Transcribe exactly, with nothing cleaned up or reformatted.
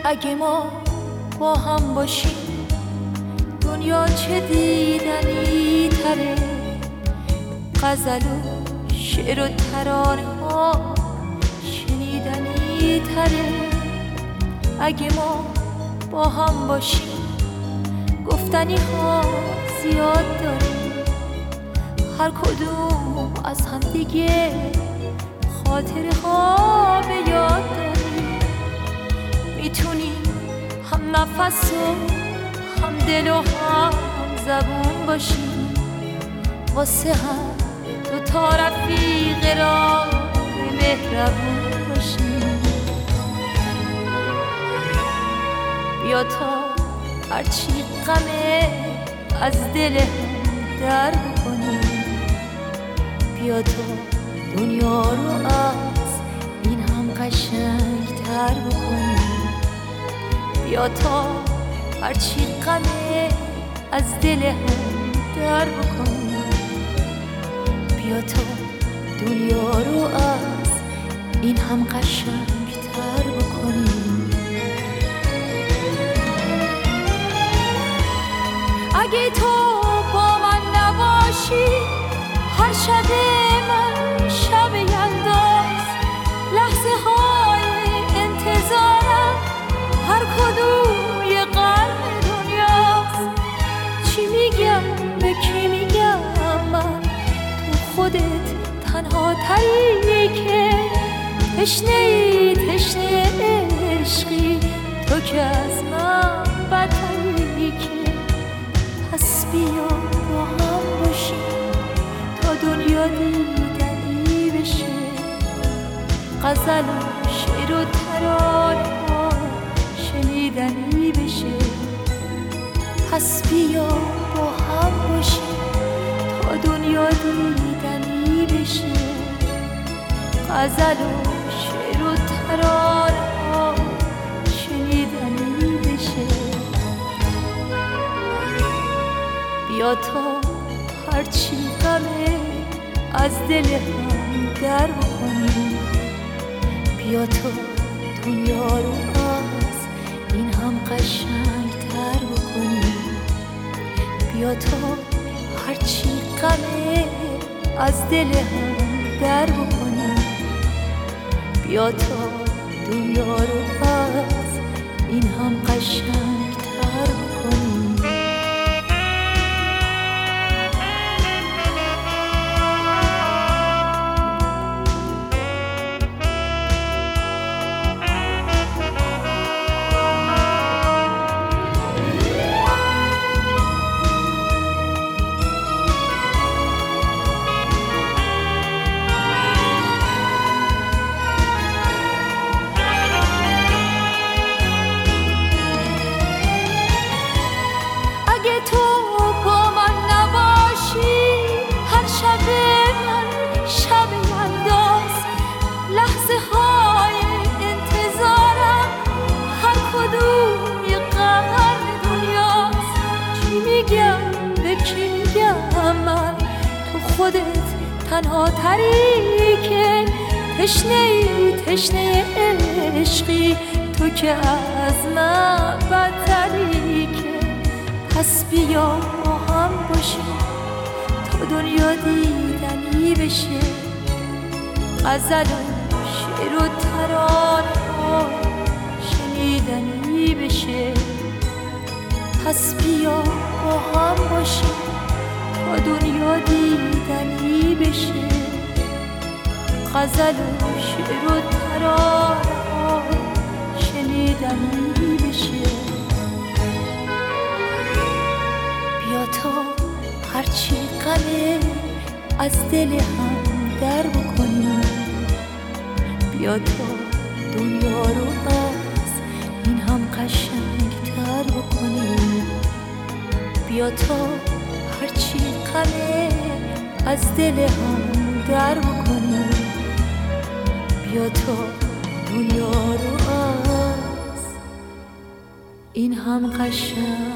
اگه ما با هم باشیم دنیا چه دیدنی تره، غزل و شعر و ترانه ها شنیدنی تره. اگه ما با هم باشیم گفتنی ها زیاد داریم، هر کدوم از هم دیگه خاطره ها به یاد داریم. میتونیم هم نفس و هم دل و هم زبون باشیم، واسه هم دو تا رفیق راه مهربون باشیم. بیا تا هرچی غمه از دل هم در بکنیم، بیا تا دنیا رو از این هم قشنگ تر بکنیم. بیا تا هرچی غمه از دل هم در بکنیم، بیا تا دنیا رو از این هم قشنگ تر بکنیم. اگه تو با من نباشی هر شب من شب یلداست، لحظه های انتظارم هر کدوم یه قرن دنیاست. چی میگم به کی میگم من، تو خودت تنها تری که تشنه ای تشنه عشقی، تو که از من بدتری که. پس بیا با هم باشیم تا دنیا دیدنی بشه، غزل و شعر و ترانه ها شنیدنی بشه. پس بیا با هم باشیم تا دنیا دیدنی بشه، غزل و شعر و ترانه ها شنیدنی بشه. بیا تا هرچی غمه از دل هم در بکنیم، بیا تا دنیا رو از این هم قشنگ تر بکنیم. بیا تا هرچی غمه از دل هم در بکنیم، بیا تا دنیا رو از این هم قشنگ تر بکنیم. اگه تو با من نباشی هر شب من شب یلداست، لحظه های انتظارم هر کدوم یه قرن دنیاست. چی میگم به کی میگم من، تو خودت تنها تری که تشنه ای تشنه عشقی، تو که از من بدتری که. پس بیا با هم باشیم تا دنیا دیدنی بشه، غزل و شعر و ترانه ها شنیدنی بشه. پس بیا با هم باشیم تا دنیا دیدنی بشه، غزل و شعر و ترانه ها شنیدنی بشه. بیا تا هرچی غمه از دل هم در بکنیم، بیا تا دنیا رو از این هم قشنگ تر بکنیم. بیا تا هرچی غمه از دل هم در بکنیم، بیا تا دنیا رو از این هم قشنگ